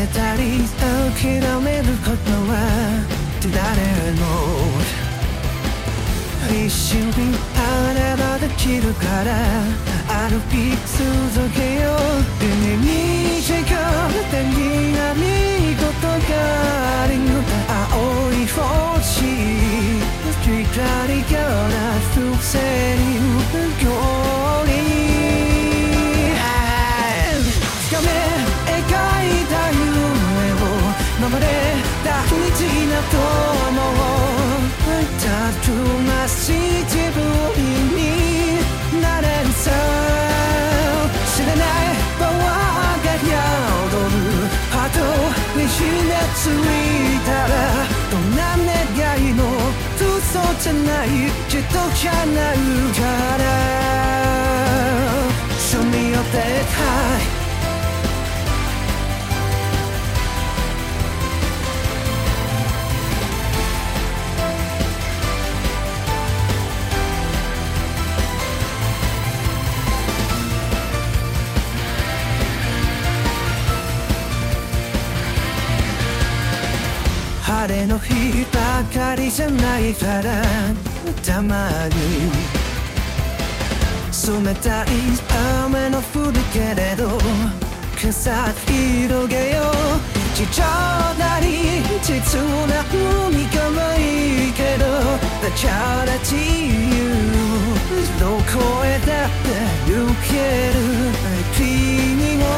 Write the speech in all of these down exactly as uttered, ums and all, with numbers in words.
けたり諦めることは誰も一瞬あればできるから歩き続けよう夢に違ってに何事がありの青い星光から伏せるようにつかめ描いた夢を守れ大事な友をたくましい自分になれるさ知らないパワーが宿るハートに火がついたらどんな願いも嘘じゃないきっと叶うから Show me your dead high晴れの日ばかりじゃないからたまに冷たい雨の降るけれど傘広げよう地上なり実な海がいいけどだから自由どこへだって行ける君も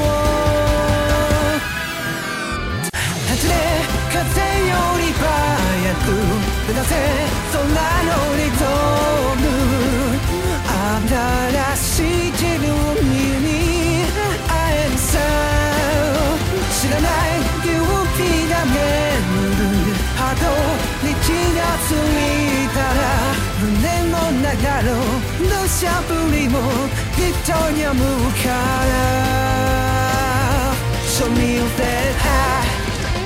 外れ風より早く目指せ空のリズム新しい自分に会えるさ知らない勇気が眠るハートに気がついたら胸の中の土砂降りもきっと止むから Show me your dead high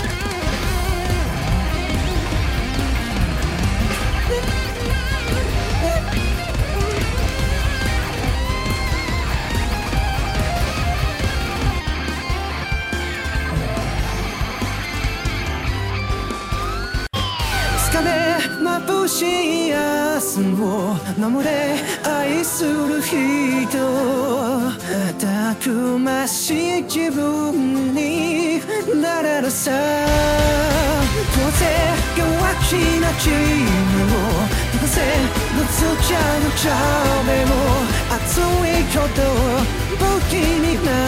眩しい明日を守れ愛する人たくましい自分になれるさどうせ弱気なチームをどうせぶつかる壁も熱いことを武器にな